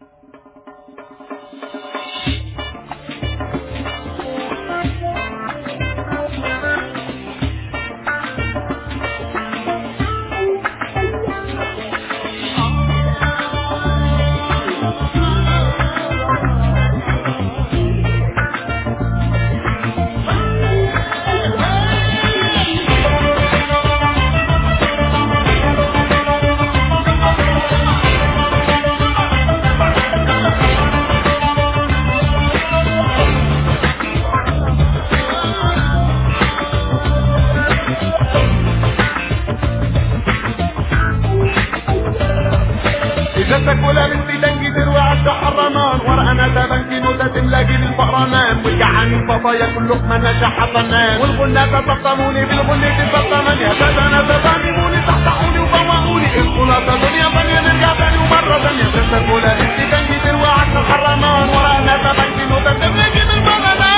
جسك ولا بنتي دنجي تروي عالشا حرمان ورا انا تبنكي نوتة تملاقي للفقرمان والجعاني الفضايا كل لقمة نجا حطنان والغنى تطموني بالغنى تطمن يا سادنا تطموني تحتحوني وفوقوني الخلاصة دنيا ثانية نرجع ثاني ومرة ثانية جسك ولا بنتي دنجي تروي عالشا حرمان ورا انا تبنكي نوتة تملاقي للفقرمان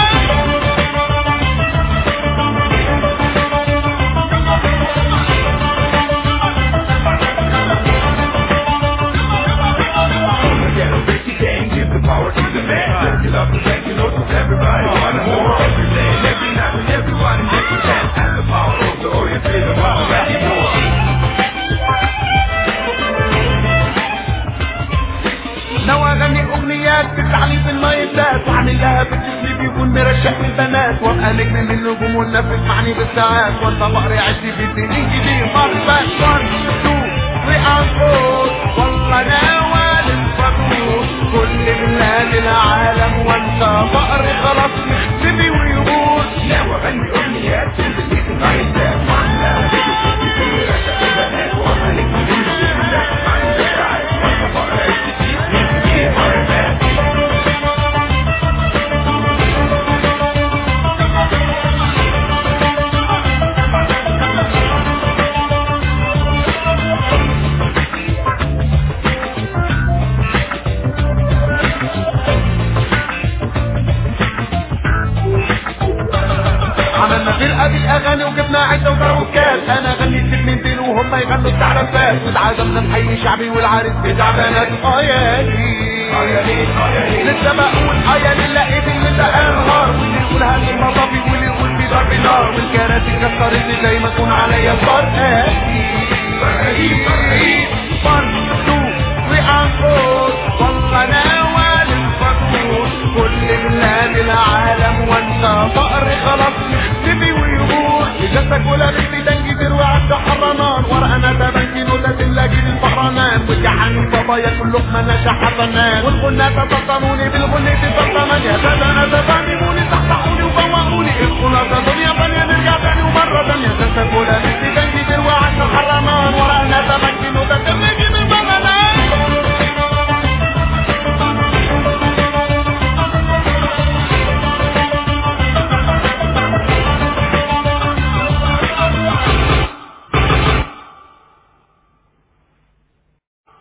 Power to the man, take it up and thank you, know everybody wanna more. Every day and every night and everyone in every chance has the power of the oriented about that more. نوى اغني اغنيات بالتعليم في المايندات واعمل لها بالجسم بيكون مرشح للبنات وابقى نجم من النجوم والنفس معني بالساعات وانت فقري عشتي في الدنيا كتير مرات 1 2 3 والله ناوى للفضول كل بلاد العالم وانت فقري خلاص يختفي ويقول ناوى اغني اغنيات بالتعليم في المايندات واعمل لها بالجسم بيكون مرشح للبنات وابقى نجم من النجوم والنفس معني بالساعات وانت فقري عشتي في الدنيا مرات عملنا فرقة بالاغاني وجبنا عدة وكاروكات انا غنيت بكلمتين وهم يغنوا التعرفات واتعزمنا نحيي شعبي والعريس بتاع بنات لسه بقول ايالي لقيت اللي ده انهار واللي يقولها للمطافي واللي يقول في ضرب نار والكراسي كسرت زي ما تكون عليا الصار فن تو وانقول والله ناوى للفضول كل بلاد العالم وانت فقري خلاص يختفي ويقول جسك ولا بنتي دنجي تروي عالشا حرمان ورا انا تبنكي نوتة تملاقي للفقرمان والجعاني الفضايا كل لقمة نجا حطنان والغنى تطموني بالغنى تطمن يا سادنا تطموني تحتحوني